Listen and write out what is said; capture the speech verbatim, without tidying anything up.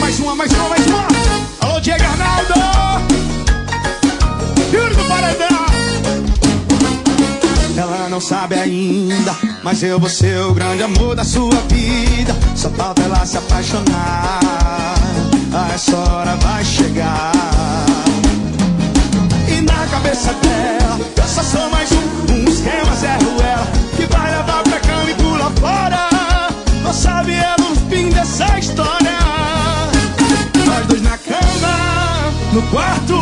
Mais uma, mais uma, mais uma. Alô, Diego Arnaldo. Juro do paredão. Ela não sabe ainda, mas eu vou ser o grande amor da sua vida. Só falta ela se apaixonar. A essa hora vai chegar. E na cabeça dela, eu só sou mais um, um esquema zero ela, que vai levar pra cama e pula fora. Não sabe ela o fim dessa história. Nós dois na cama, no quarto,